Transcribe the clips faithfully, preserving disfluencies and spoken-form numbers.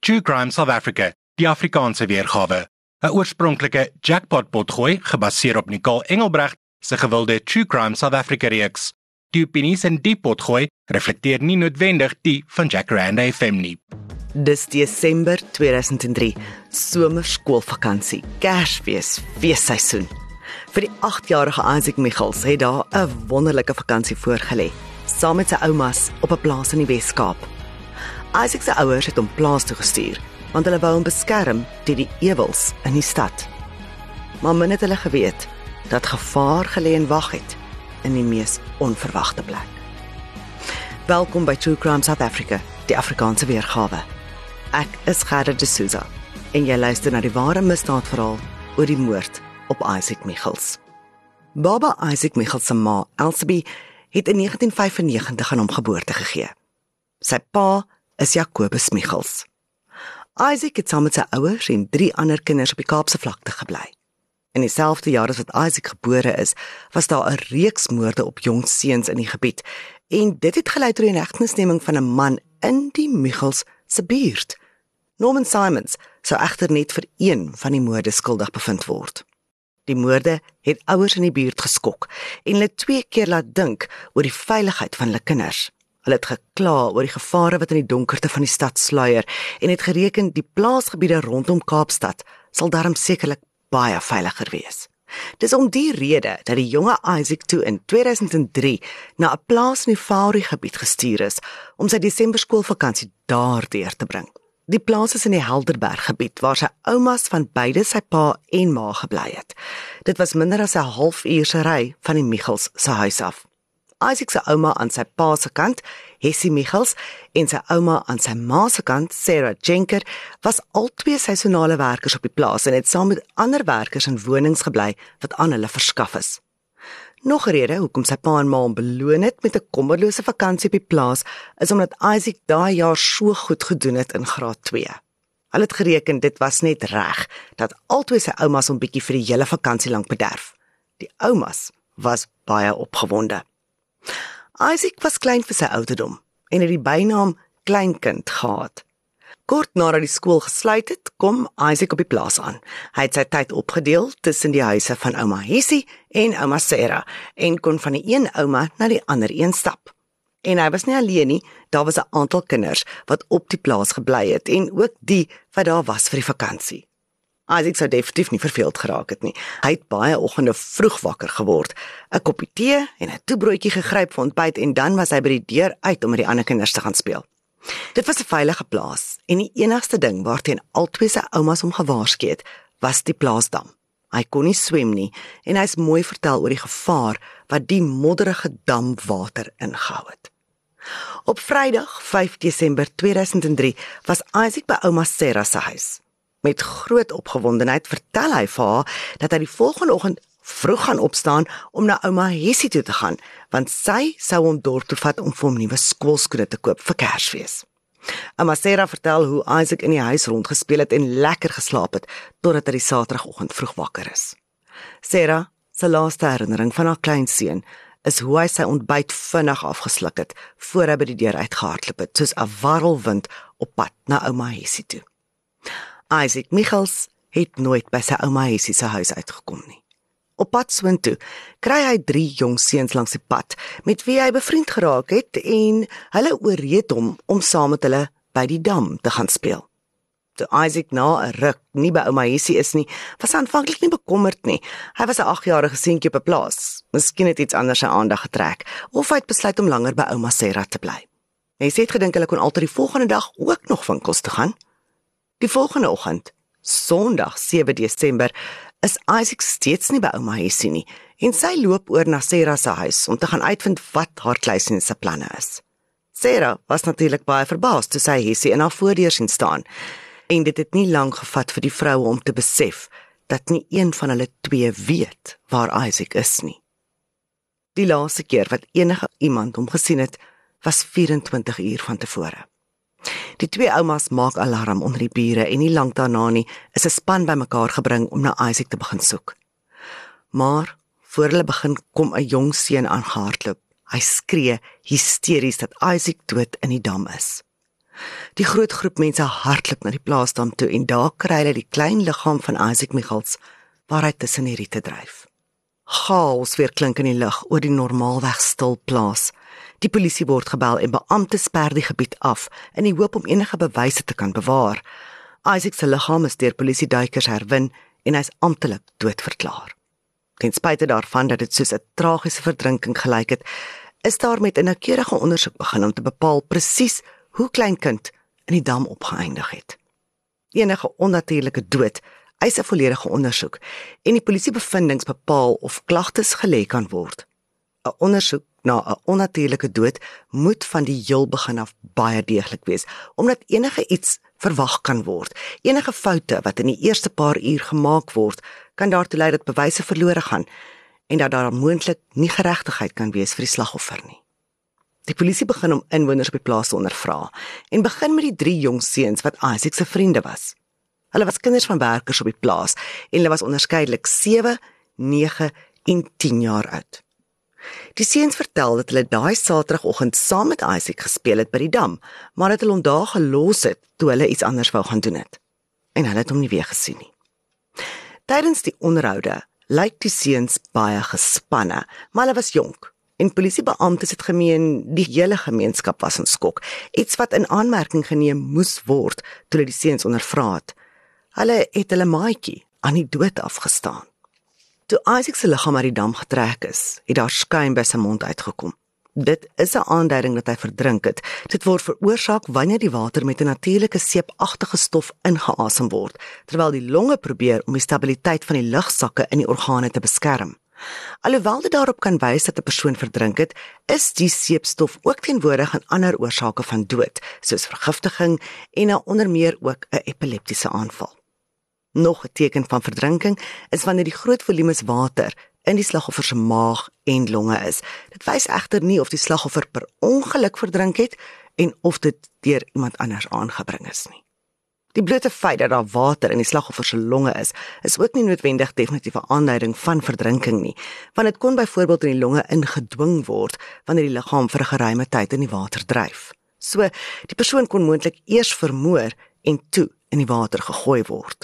True Crime South Africa, die Afrikaanse weergawe. 'n Oorspronklike jackpot-potgooi gebaseer op Nicole Engelbrecht se gewilde True Crime South Africa reeks. Die opinies in die potgooi reflekteer nie noodwendig die van Jacaranda F M nie. Dis Desember tweeduisend drie, somerskoolvakansie, Kersfees, feesseisoen. Vir die agtjarige Isaac Michels het daar 'n wonderlike vakansie voorgelê, saam met sy oumas op 'n plaas in die Wes-Kaap. Isaac se ouers het hom plaas toe gestuur, want hulle wou hom beskerm teen die ewels in die stad. Maar min het hulle geweet dat gevaar gelê en wag het in die mees onverwagte plek. Welkom by True Crime South Africa, die Afrikaanse weergawe. Ek is Gerda de Souza en jy luister na die ware misdaadverhaal oor die moord op Isaac Michels. Baba Isaac Michels se ma, Elsabie, het in negentien vyfennegentig aan hom geboorte gegee. Sy pa is Jacobus Michels. Isaac het saam met sy ouers en drie ander kinders op die Kaapse vlakte gebly. In dieselfde jaar as wat Isaac gebore is, was daar 'n reeks moorde op jong seuns in die gebied, en dit het gelei tot die inhegtenisneming van 'n man in die Michels se buurt. Norman Simons sou egter net vir een van die moorde skuldig bevind word. Die moorde het ouers in die buurt geskok en hulle twee keer laat dink oor die veiligheid van hulle kinders. Hulle het gekla oor die gevare wat in die donkerte van die stad sluier en het gereken die plaasgebiede rondom Kaapstad sal daarom sekerlik baie veiliger wees. Dis om die rede dat die jonge Isaac toe in tweeduisend drie na 'n plaas in die Fourie gebied gestuur is om sy Desember skoolvakansie daar deur te bring. Die plaas is in die Helderberg gebied waar sy oumas van beide sy pa en ma gebly het. Dit was minder as 'n halfuur se ry van die Michels se huis af. Isaac se ouma aan sy pa se kant, Hessie Michels, en sy ouma aan sy ma se kant, Sarah Jenker, was albei seisonale werkers op die plaas en het saam met ander werkers in wonings gebly wat aan hulle verskaf is. Nog 'n rede hoekom sy pa en ma hom beloon het met 'n kommerlose vakansie op die plaas, is omdat Isaac daai jaar so goed gedoen het in graad twee. Hulle het gereken dit was net reg dat albei sy oumas hom bietjie vir die hele vakansie lank bederf. Die oumas was baie opgewonde. Isaac was klein vir sy ouderdom en het die bynaam kleinkind gehad. Kort nadat die skool gesluit het, kom Isaac op die plaas aan. Hy het sy tyd opgedeel tussen die huise van ouma Hessie en ouma Sarah en kon van die een ouma na die ander een stap. En hy was nie alleen nie, daar was 'n aantal kinders wat op die plaas gebly het en ook die wat daar was vir die vakansie. Isaac sou definitief nie verveeld geraak het nie. Hy het baie oggende vroeg wakker geword, 'n koppie tee en 'n toebroodjie gegryp vir ontbyt en dan was hy by die deur uit om met die ander kinders te gaan speel. Dit was 'n veilige plaas en die enigste ding waarteen albei sy oumas hom gewaarsku het, was die plaasdam. Hy kon nie swem nie en hy's mooi vertel oor die gevaar wat die modderige damwater ingehou het. Op Vrydag, vyf Desember tweeduisend drie, was Isaac by ouma Sarah se huis. Met groot opgewondenheid vertel hy vir haar dat hy die volgende oggend vroeg gaan opstaan om na ouma Hessie toe te gaan, want sy sou hom dorp toe vat om vir hom nuwe skoolskoene te koop vir Kersfees. Ouma Sarah vertel hoe Isaac in die huis rondgespeel het en lekker geslaap het, totdat hy die Saterdagoggend vroeg wakker is. Sarah se laaste herinnering van haar kleinseun is hoe hy sy ontbyt vinnig afgesluk het, voor hy by die deur uitgehardloop het, soos 'n warrelwind op pad na ouma Hessie toe. Isaac Michels het nooit by sy ouma Hessie se huis uitgekom nie. Op pad soontoe kry hy drie jong seuns langs die pad, met wie hy bevriend geraak het en hulle ooreed hom om saam met hulle by die dam te gaan speel. Toe Isaac na 'n ruk nie by ouma Hessie is nie, was hy aanvanklik nie bekommerd nie. Hy was 'n agtjarige seentjie op 'n plaas. Miskien het iets anders sy aandag getrek, of hy het besluit om langer by ouma Sarah te bly. Hy sê het gedink hulle kon altyd die volgende dag ook nog winkels toe gaan. Die volgende oggend, Sondag sewe Desember, is Isaac steeds nie by ouma Hessie nie en sy loop oor na Sarah se huis om te gaan uitvind wat haar kleinseun se planne is. Sarah was natuurlik baie verbaas toe sy Hessie in haar voordeur sien staan en dit het nie lank gevat vir die vroue om te besef dat nie een van hulle twee weet waar Isaac is nie. Die laaste keer wat enige iemand hom gesien het, was vyf-en-twintig uur van tevore. Die twee oumas maak alarm onder die bure en nie lank daarna nie is 'n span bymekaar gebring om na Isaac te begin soek. Maar voor hulle begin kom 'n jong seun aangehardloop. Hy skree hysteries dat Isaac dood in die dam is. Die groot groep mense hardloop na die plaasdam toe en daar kry hulle die klein liggaam van Isaac Michels waar hy tussen die riete dryf. Chaos weer klink in die lug oor die normaalweg stil plaas. Die polisie word gebel en beamptes sper die gebied af in die hoop om enige bewyse te kan bewaar. Isaac se liggaam is deur polisieduikers herwin en hy is amptelik doodverklaar. Ten spyte daarvan dat dit soos 'n tragiese verdrinking gelyk het, is daar met 'n noukeurige ondersoek begin om te bepaal presies hoe klein kind in die dam opgeëindig het. Enige onnatuurlike dood eis 'n volledige ondersoek en die polisiebevindings bepaal of klagtes gelê kan word. 'n Ondersoek na 'n onnatuurlike dood moet van die heel begin af baie deeglik wees, omdat enige iets verwag kan word. Enige foute wat in die eerste paar uur gemaak word, kan daartoe lei dat bewyse verlore gaan en dat daar moontlik nie geregtigheid kan wees vir die slagoffer nie. Die polisie begin om inwoners op die plaas te ondervra en begin met die drie jong seuns wat Isaac se vriende was. Hulle was kinders van werkers op die plaas en hulle was onderskeidelik sewe, nege en tien jaar oud. Die seuns vertel dat hulle daai Saterdagoggend saam met Isaac gespeel het by die dam, maar dat hulle hom daar gelos het toe hulle iets anders wou gaan doen het. En hulle het hom nie weer gesien nie. Tydens die onderhoude lyk die seuns baie gespanne, maar hulle was jonk en polisiebeamptes het gemeen die hele gemeenskap was in skok, iets wat in aanmerking geneem moes word toe hulle die seuns ondervra het. Hulle het hulle maatjie aan die dood afgestaan. Toe Isaac se liggaam uit die dam getrek is, het daar skuim by sy mond uitgekom. Dit is 'n aanduiding dat hy verdrink het. Dit word veroorsaak wanneer die water met 'n natuurlike seepagtige stof ingeasem word, terwyl die longe probeer om die stabiliteit van die lugsakke in die organe te beskerm. Alhoewel dit daarop kan wys dat 'n persoon verdrink het, is die seepstof ook teenwoordig aan ander oorsake van dood, soos vergiftiging en nou onder meer ook 'n epileptiese aanval. Nog 'n teken van verdrinking is wanneer die groot volumes water in die slagoffer se maag en longe is. Dit wys egter nie of die slagoffer per ongeluk verdrink het en of dit deur iemand anders aangebring is nie. Die blote feit dat daar water in die slagoffer se longe is, is ook nie noodwendig definitiewe aanduiding van verdrinking nie, want dit kon byvoorbeeld in die longe ingedwing word wanneer die liggaam vir 'n geruime tyd in die water dryf. So, die persoon kon moontlik eers vermoor en toe in die water gegooi word.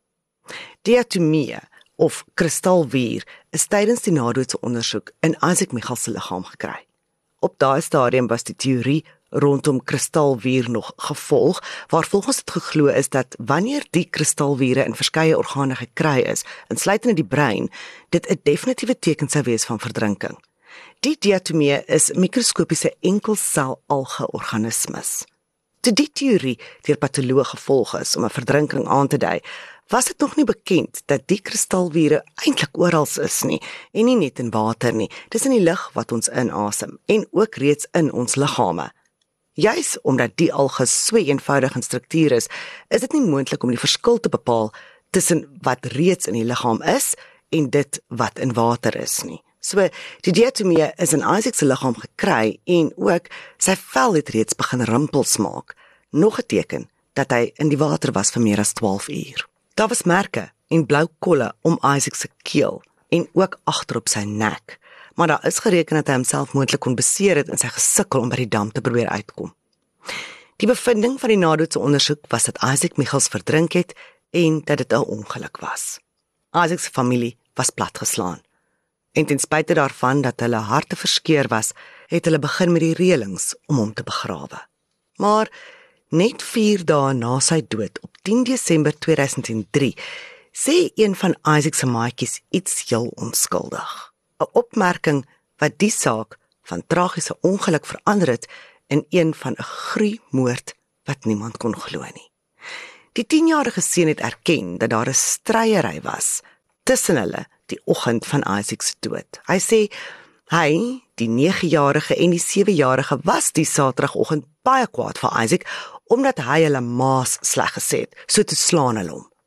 Diatomie of kristalwier is tydens die nadoodse ondersoek in Isaac Michels se liggaam gekry. Op daai stadium was die teorie rondom kristalwier nog gevolg, waar volgens dit geglo is dat wanneer die kristalwiere in verskeie organe gekry is, insluitende die brein, dit 'n definitiewe teken sou wees van verdrinking. Die diatomie is mikroskopiese enkelsel alge-organismes. Toe die teorie deur patoloë gevolg is om 'n verdrinking aan te dui, was dit nog nie bekend dat die kristalwiere eintlik oral is nie, en nie net in water nie. Dis in die lug wat ons inasem, en ook reeds in ons liggame. Juis omdat die alge so eenvoudig in struktuur is, is dit nie moontlik om die verskil te bepaal tussen wat reeds in die liggaam is en dit wat in water is nie. So, die diatomie is in Isaac se liggaam gekry en ook sy vel het reeds begin rimpels maak. Nog 'n teken dat hy in die water was vir meer as twaalf uur. Daar was merke en blou kolle om Isaac se keel en ook agter op sy nek, maar daar is gereken dat hy homself moontlik kon beseer het in sy gesukkel om by die dam te probeer uitkom. Die bevinding van die nadoodse ondersoek was dat Isaac Michels verdrink het en dat dit 'n ongeluk was. Isaac se familie was platgeslaan. En ten spyte daarvan dat hulle harte verskeur was, het hulle begin met die reëlings om hom te begrawe. Maar net vier dae na sy dood op tien Desember tweeduisend drie sê een van Isaac se maatjies iets heel onskuldig. 'n Opmerking wat die saak van tragiese ongeluk verander het in een van 'n gruwelmoord wat niemand kon glo nie. Die tienjarige seun het erken dat daar 'n stryery was tussen hulle die oggend van Isaac se dood. Hy sê hy, die negejarige en die sewejarige was die Saterdagoggend baie kwaad vir Isaac omdat hy hulle maas sleg gesê het, so te slaan hulle hom.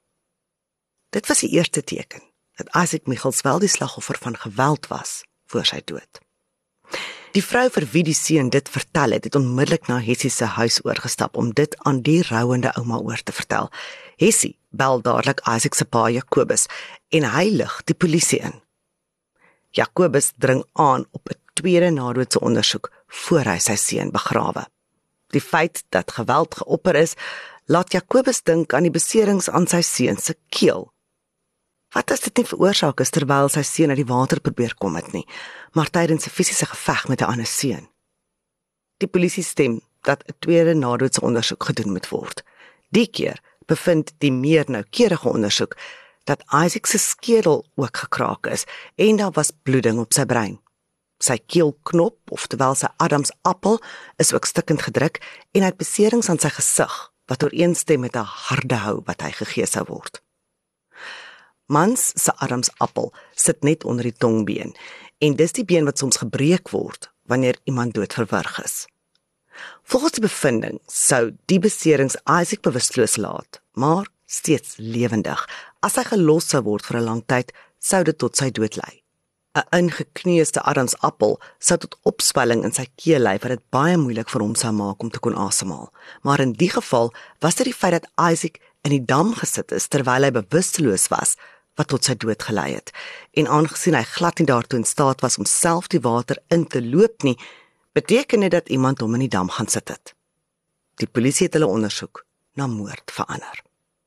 Dit was die eerste teken dat Isaac Michels wel die slagoffer van geweld was voor sy dood. Die vrou vir wie die seun dit vertel het, het onmiddellik na Hessie se huis oorgestap om dit aan die rouende ouma oor te vertel. Hessie bel dadelik Isaac se pa Jakobus en hy lig die polisie in. Jakobus dring aan op 'n tweede nadoodse ondersoek voor hy sy seun begrawe. Die feit dat geweld geopper is, laat Jakobus dink aan die beserings aan sy seun se keel. Wat as dit nie veroorsaak is terwyl sy seun uit die water probeer kom het nie, maar tydens 'n fisiese geveg met 'n ander seun? Die polisie stem dat 'n tweede nadoodse ondersoek gedoen moet word. Die keer bevind die meer noukeurige ondersoek dat Isaac se skedel ook gekraak is en daar was bloeding op sy brein. Sy keelknop, oftewel sy Adams appel, is ook stikkend gedruk en hy het beserings aan sy gesig wat ooreenstem met 'n harde hou wat hy gegee sou word. Mans se Adams appel sit net onder die tongbeen en dis die been wat soms gebreek word wanneer iemand doodverwrig is. Volgens die bevinding sou die beserings Isaac bewusteloos laat, maar steeds lewendig. As hy gelos sou word vir 'n lang tyd, sou dit tot sy dood lei. 'n Ingekneusde Adams appel sou tot opswelling in sy keel lei wat dit baie moeilik vir hom sou maak om te kon asemhaal. Maar in die geval was dit die feit dat Isaac in die dam gesit is terwyl hy bewusteloos was wat tot sy dood gelei het. En aangesien hy glad nie daartoe in staat was om self die water in te loop nie, beteken dit dat iemand hom in die dam gaan sit het. Die polisie het hulle ondersoek na moord verander.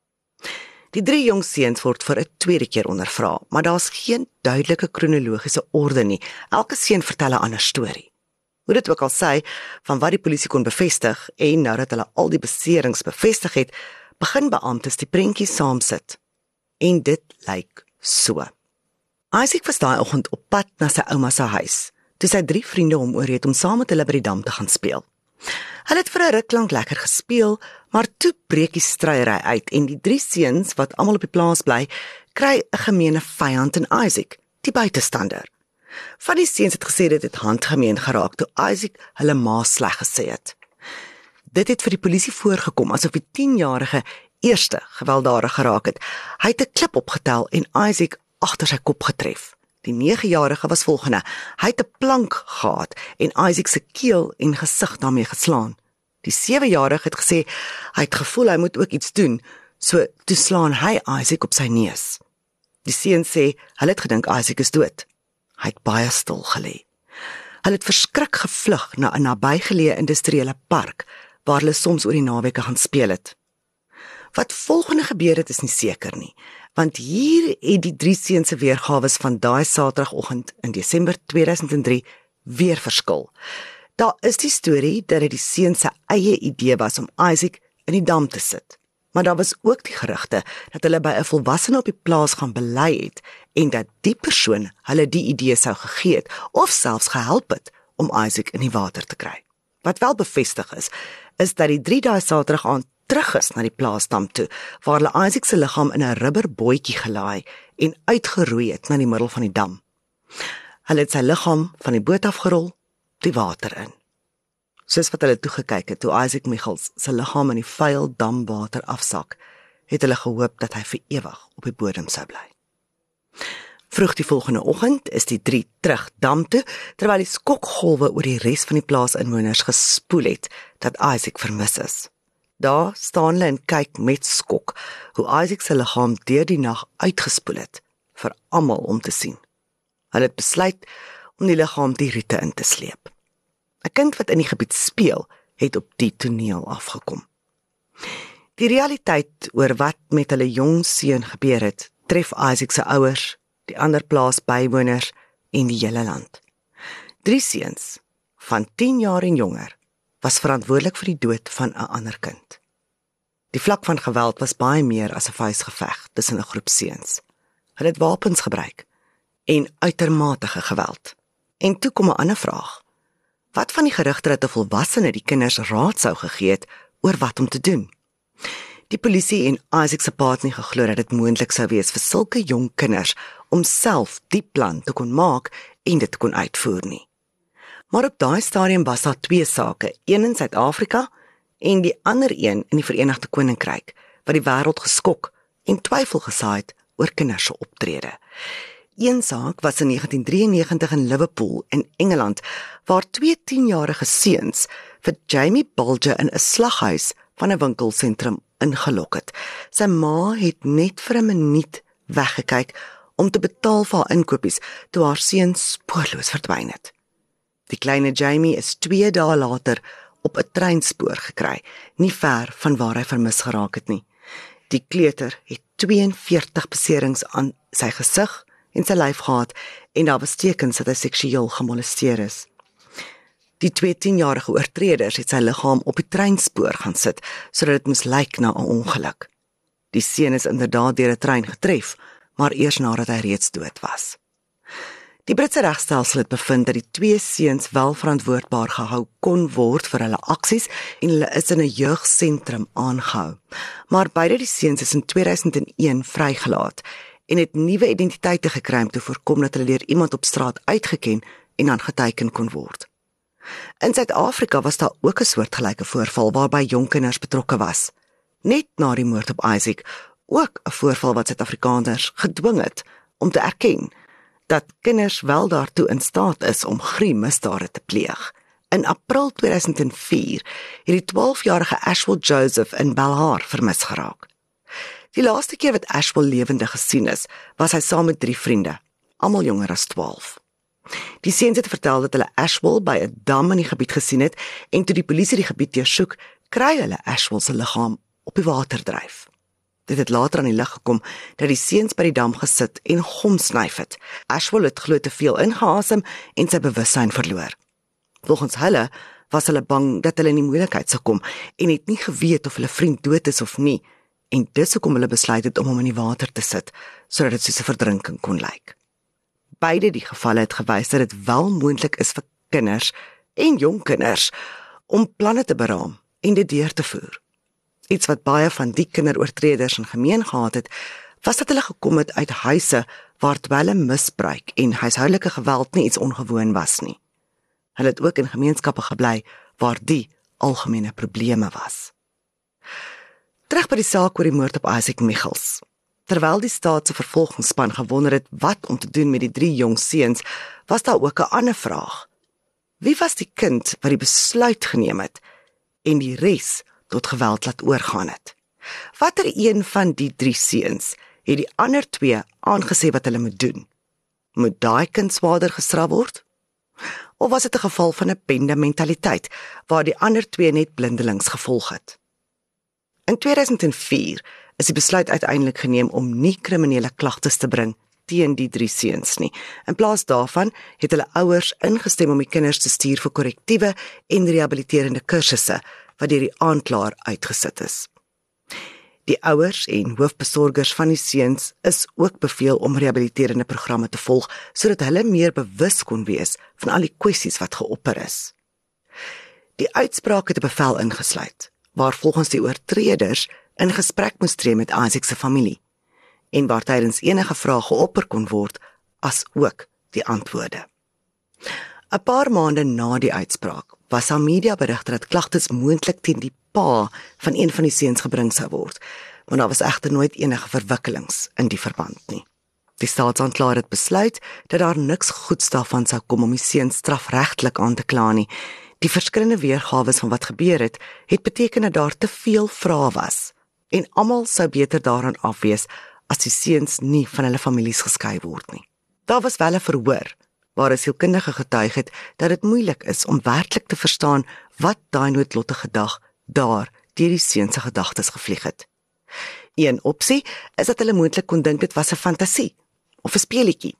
Die drie jong seuns word vir 'n tweede keer ondervra, maar daar's geen duidelike kronologiese orde nie. Elke seun vertel 'n ander storie. Hoe dit ook al sê, van wat die polisie kon bevestig en nou dat hulle al die beserings bevestig het, begin beamptes die prentjie saamsit. En dit lyk so. Isaac was daai oggend op pad na sy ouma se huis, toe sy drie vriende hom oorreed om saam met hulle by die dam te gaan speel. Hulle het vir 'n ruk lank lekker gespeel, maar toe breek die stryery uit en die drie seuns wat almal op die plaas bly, kry 'n gemeene vyand in Isaac, die buitestander. Van die seuns het gesê dit het handgemeen geraak toe Isaac hulle ma sleg gesê het. Dit het vir die polisie voorgekom asof die tienjarige eerste gewelddadig geraak het. Hy het 'n klip opgetel en Isaac agter sy kop getref. Die negejarige was volgende. Hy het 'n plank gehad en Isaac se keel en gesig daarmee geslaan. Die sewejarige het gesê hy het gevoel hy moet ook iets doen, so toe slaan hy Isaac op sy neus. Die seun sê hulle het gedink Isaac is dood. Hy het baie stil gelê. Hulle het verskrik gevlug na 'n nabygeleë industriële park waar hulle soms oor die naweke gaan speel het. Wat volgende gebeur het is nie seker nie, want hier het die drie seuns se weergawe van daai Saterdagoggend in Desember tweeduisend drie weer verskil. Daar is die storie dat dit die seuns se eie idee was om Isaac in die dam te sit, maar daar was ook die gerugte dat hulle by 'n volwassene op die plaas gaan bely het en dat die persoon hulle die idee sou gegee het of selfs gehelp het om Isaac in die water te kry. Wat wel bevestig is, is dat die drie daai Saterdag aand terug is na die plaasdam toe, waar hulle Isaac se liggaam in 'n rubberbootjie gelaai en uitgeroei het na die middel van die dam. Hulle het sy liggaam van die boot afgerol, die water in. Soos wat hulle toegekyk het toe Isaac Michels se liggaam in die vuil damwater afsak, het hulle gehoop dat hy vir ewig op die bodem sou bly. Vroeg die volgende oggend is die drie terug dam toe, terwyl die skokgolwe oor die res van die plaasinwoners gespoel het dat Isaac vermis is. Daar staan hulle en kyk met skok hoe Isaac se liggaam deur die nag uitgespoel het, vir almal om te sien. Hulle het besluit om die liggaam die riete in te sleep. 'n Kind wat in die gebied speel, het op die toneel afgekom. Die realiteit oor wat met hulle jong seun gebeur het, tref Isaac se ouers, die ander plaasbywoners en die hele land. Drie seuns van tien jaar en jonger was verantwoordelik vir die dood van 'n ander kind. Die vlak van geweld was baie meer as 'n vuisgeveg tussen 'n groep seuns. Hulle het wapens gebruik en uitermate geweld. En toe kom 'n ander vraag. Wat van die gerugte dat 'n volwassene die kinders raad sou gegee het oor wat om te doen? Die polisie en Isaac se pa het nie geglo dat dit moontlik sou wees vir sulke jong kinders om self die plan te kon maak en dit te kon uitvoer nie. Maar op daai stadium was daar twee sake, een in Suid-Afrika en die ander een in die Verenigde Koninkryk, wat die wêreld geskok en twyfel gesaai het oor kinders se optrede. Een saak was in negentien drieënnegentig in Liverpool in Engeland, waar twee tienjarige seuns vir Jamie Bulger in 'n slaghuis van 'n winkelsentrum ingelok het. Sy ma het net vir 'n minuut weggekyk om te betaal vir haar inkopies toe haar seun spoorloos verdwyn het. Die kleine Jamie is twee dae later op 'n treinspoor gekry, nie ver van waar hy vermis geraak het nie. Die kleuter het tweeënveertig beserings aan sy gesig en sy lyf gehad en daar was tekens dat hy seksueel gemolesteer is. Die twee tienjarige oortreders het sy liggaam op die treinspoor gaan sit, sodat dit moes lyk na 'n ongeluk. Die seun is inderdaad deur 'n trein getref, maar eers nadat hy reeds dood was. Die Britse regstelsel het bevind dat die twee seuns wel verantwoordbaar gehou kon word vir hulle aksies en hulle is in 'n jeugsentrum aangehou. Maar beide die seuns is in tweeduisend een vrygelaat en het nuwe identiteite gekry om te voorkom dat hulle deur iemand op straat uitgeken en dan geteken kon word. In Suid-Afrika was daar ook 'n soortgelyke voorval waarby jong kinders betrokke was. Net na die moord op Isaac, ook 'n voorval wat Suid-Afrikaners gedwing het om te erken dat kinders wel daartoe in staat is om gruwelike misdade te pleeg. In April tweeduisend vier het die twaalfjarige Ashwell Joseph in Belhar vermis geraak. Die laaste keer wat Ashwell lewendig gesien is, was hy saam met drie vriende, almal jonger as twaalf. Die seuns het vertel dat hulle Ashwell by 'n dam in die gebied gesien het en toe die polisie die gebied deursoek, kry hulle Ashwell se liggaam op die water dryf. Dit het later aan die lig gekom dat die seuns by die dam gesit en hom snyf het. Ashwell het glo te veel ingeasem en sy bewussyn verloor. Volgens hulle was hulle bang dat hulle in die moeilikheid sou kom en het nie geweet of hulle vriend dood is of nie, en dis hoekom hulle besluit het om hom in die water te sit, sodat dit soos 'n verdrinking kon lyk. Beide die gevalle het gewys dat dit wel moontlik is vir kinders en jong kinders om planne te beraam en dit deur te voer. Iets wat baie van die kinderoortreders in gemeen gehad het, was dat hulle gekom het uit huise waar dwelmmisbruik en huishoudelike geweld nie iets ongewoon was nie. Hulle het ook in gemeenskappe gebly waar die algemene probleme was. Terug by die saak oor die moord op Isaac Michels. Terwyl die staat se vervolgingsspan gewonder het wat om te doen met die drie jong seuns, was daar ook 'n ander vraag. Wie was die kind wat die besluit geneem het en die res tot geweld laat oorgaan het? Watter een van die drie seuns het die ander twee aangesê wat hulle moet doen? Moet daai kind swaarder gestraf word? Of was dit 'n geval van 'n bende mentaliteit waar die ander twee net blindelings gevolg het? In tweeduisend vier is die besluit uiteindelik geneem om nie kriminele klagtes te bring teen die drie seuns nie. In plaas daarvan het hulle ouers ingestem om die kinders te stuur vir korrektiewe en rehabiliterende kursusse wat deur die aanklaer uitgesit is. Die ouers en hoofbesorgers van die seuns is ook beveel om rehabiliterende programme te volg sodat hulle meer bewus kon wees van al die kwessies wat geopper is. Die uitspraak het 'n bevel ingesluit waar volgens die oortreders in gesprek moes tree met Isaac se familie en waar tydens enige vrae geopper kon word as ook die antwoorde. 'n Paar maande na die uitspraak was daar mediaberigte dat klagtes moontlik teen die pa van een van die seuns gebring sou word, maar daar was egter nooit enige verwikkelings in die verband nie. Die staatsaanklaer het besluit dat daar niks goeds daarvan sou kom om die seuns strafregtelik aan te kla nie. Die verskillende weergawe van wat gebeur het, het beteken dat daar te veel vrae was en almal sou beter daaraan afwees as die seuns nie van hulle families geskei word nie. Daar was wel 'n verhoor waar 'n sielkundige getuig het dat dit moeilik is om werklik te verstaan wat daai noodlottige dag daar deur die seuns se gedagtes gevlieg het. Een opsie is dat hulle moontlik kon dink dit was 'n fantasie of 'n speletjie.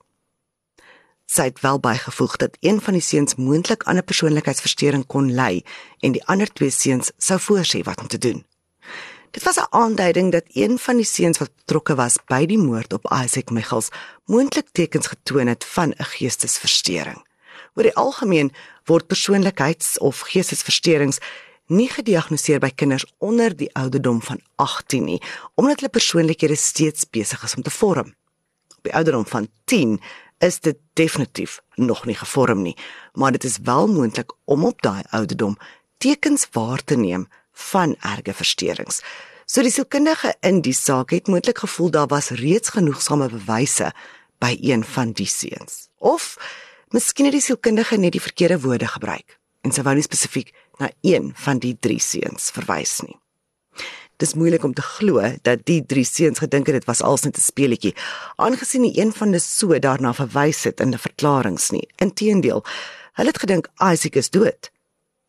Sy het wel bygevoeg dat een van die seuns moontlik aan 'n persoonlikheidsversteuring kon ly en die ander twee seuns sou voorsê wat om te doen. Dit was 'n aanduiding dat een van die seuns wat betrokke was by die moord op Isaac Michels moontlik tekens getoon het van 'n geestesversteuring. Oor die algemeen word persoonlikheids- of geestesversteurings nie gediagnoseer by kinders onder die ouderdom van agttien nie, omdat hulle persoonlikhede steeds besig is om te vorm. Op die ouderdom van tien is dit definitief nog nie gevorm nie, maar dit is wel moontlik om op daai ouderdom tekens waar te neem van erge versteurings. So die sielkundige in die saak het moontlik gevoel daar was reeds genoegsame bewyse by een van die seuns. Of miskien het die sielkundige net die verkeerde woorde gebruik en sy wou nie spesifiek na een van die drie seuns verwys nie. Dis moeilik om te glo dat die drie seuns gedink het dit was als net 'n speletjie, aangesien nie een van hulle so daarna verwys het in die verklaringe nie. Inteendeel, hulle het gedink Isaac is dood.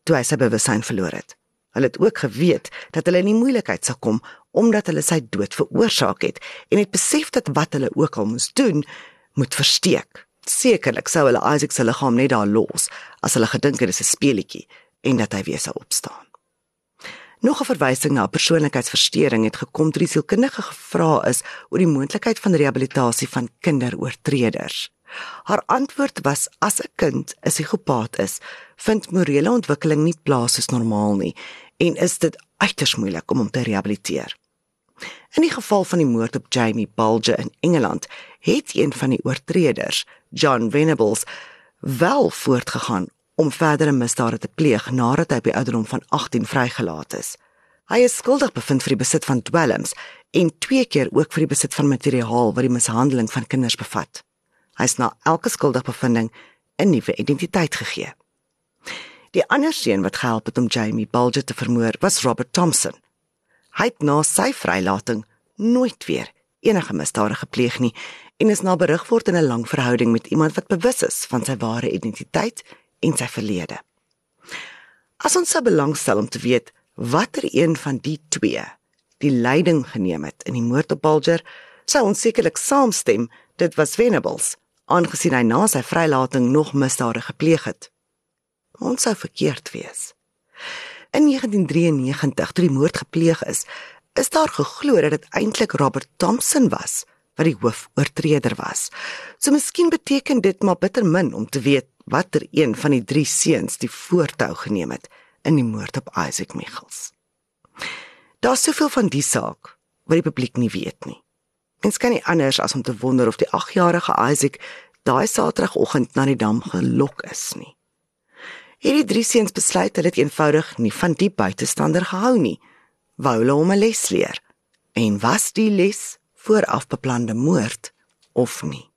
toe hy sy bewussyn verloor het. Hulle het ook geweet dat hulle in die moeilikheid sou kom, omdat hulle sy dood veroorsaak het, en het besef dat wat hulle ook al moes doen, moet versteek. Sekerlik sou hulle Isaac se liggaam net daar los, as hulle gedink het is 'n speelietjie, en dat hy weer sou opstaan. Nog 'n verwysing na 'n persoonlikheidsversteuring het gekom toe die sielkundige gevra is oor die moontlikheid van rehabilitasie van kinderoortreders. Haar antwoord was, as 'n kind 'n psigopaat is, vind morele ontwikkeling nie plaas soos normaal nie, en is dit uiters moeilik om hom te rehabiliteer. In die geval van die moord op Jamie Bulger in Engeland, het een van die oortreders, John Venables, wel voortgegaan om verdere misdade te pleeg nadat hy by ouderdom van agttien vrygelaat is. Hy is skuldig bevind vir die besit van dwelms en twee keer ook vir die besit van materiaal wat die mishandeling van kinders bevat. Hy is na elke skuldigbevinding 'n nuwe identiteit gegee. Die ander seun wat gehelp het om Jamie Bulger te vermoor was Robert Thompson. Hy het na sy vrylating nooit weer enige misdade gepleeg nie en is na berig word in 'n lang verhouding met iemand wat bewus is van sy ware identiteit en sy verlede. As ons sou belangstel om te weet watter een van die twee die leiding geneem het in die moord op Bulger, sou ons sekerlik saamstem dit was Venables, aangesien hy na sy vrylating nog misdade gepleeg het. Ons sou verkeerd wees. In negentien drieënnegentig, toe die moord gepleeg is, is daar geglo dat dit eintlik Robert Thompson was, wat die hoofoortreder was. So miskien beteken dit maar bitter min om te weet watter een van die drie seuns die voortou geneem het in die moord op Isaac Michels. Daar is soveel van die saak wat die publiek nie weet nie. Mens kan nie anders as om te wonder of die agjarige Isaac daai Saterdagoggend na die dam gelok is nie. Hierdie drie seuns besluit hulle het eenvoudig nie van die buitestander gehou nie, wou hulle hom 'n les leer, en was die les vooraf beplande moord of nie.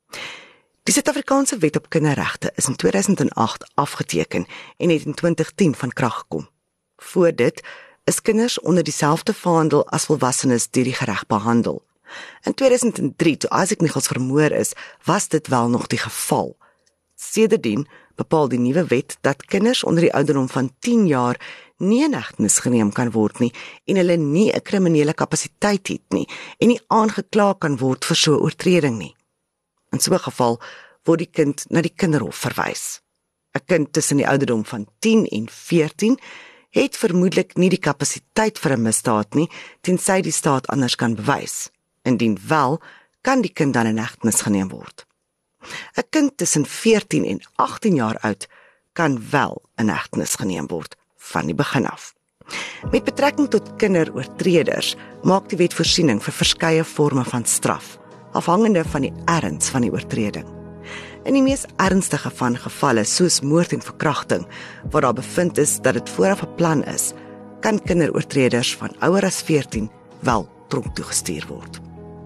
Die Suid-Afrikaanse Wet op Kinderregte is in tweeduisend agt afgeteken en het in twintig tien van krag gekom. Voor dit is kinders onder dieselfde vaandel as volwassenes deur die reg behandel. In tweeduisend drie, toe Isaac Michels vermoor is, was dit wel nog die geval. Sedertdien bepaal die nuwe wet dat kinders onder die ouderdom van tien jaar nie in hegtenis geneem kan word nie en hulle nie 'n kriminele kapasiteit het nie en nie aangekla kan word vir so 'n oortreding nie. In so 'n geval word die kind na die kinderhof verwys. 'n Kind tussen die ouderdom van tien en veertien het vermoedelik nie die kapasiteit vir 'n misdaad nie, tensy die staat anders kan bewys. Indien wel, kan die kind dan in hegtenis geneem word. 'n Kind tussen veertien en agttien jaar oud kan wel in hegtenis geneem word van die begin af. Met betrekking tot kinderoortreders maak die wet voorsiening vir verskeie forme van straf, afhangende van die erns van die oortreding. In die mees ernstige van gevalle, soos moord en verkrachting, waar daar bevind is dat dit vooraf beplan is, kan kinderoortreders van ouer as veertien wel tronk toegestuur word.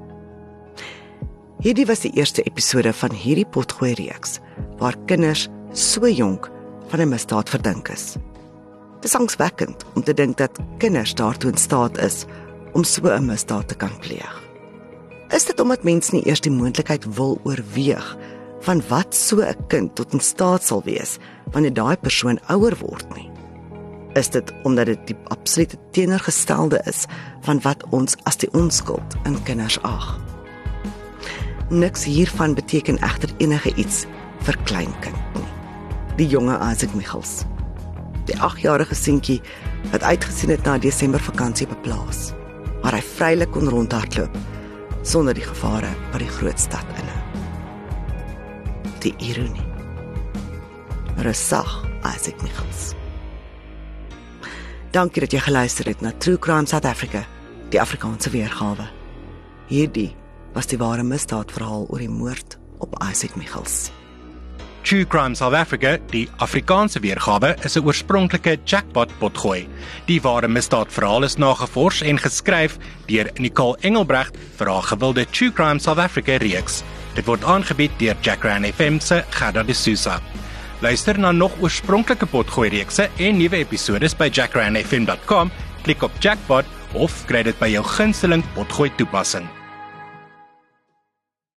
Hierdie was die eerste episode van hierdie potgooi reeks, waar kinders so jonk van 'n misdaad verdink is. Dit is angswekkend om te dink dat kinders daartoe in staat is om so 'n misdaad te kan pleeg. Is dit omdat mens nie eers die moontlikheid wil oorweeg van wat so 'n kind tot in staat sal wees wanneer daai persoon ouer word nie? Is dit omdat dit die absolute teenoorgestelde is van wat ons as die onskuld in kinders ag? Niks hiervan beteken egter enige iets vir kleinkind nie. Die jonge Isaac Michels, die agjarige seentjie wat uitgesien het na 'n Desembervakansie op 'n plaas, waar hy vrylik kon rondhardloop sonder die gevare wat die groot stad inhou. Die ironie. Resag Isaac Michels. Dankie dat jy geluister het na True Crime South Africa, die Afrikaanse weergawe. Hierdie was die ware misdaadverhaal oor die moord op Isaac Michels. True Crime South Africa, die Afrikaanse weergawe, is 'n oorspronklike jackpot potgooi. Die ware misdaadverhaal is nagevors en geskryf deur Nicole Engelbrecht vir haar gewilde True Crime South Africa reeks. Dit word aangebied deur Jackran F M se Gerda de Souza. Luister na nog oorspronklike potgooi reekse en nuwe episodes by jackran f m dot com, klik op Jackpot of kry dit by jou gunsteling potgooi toepassing.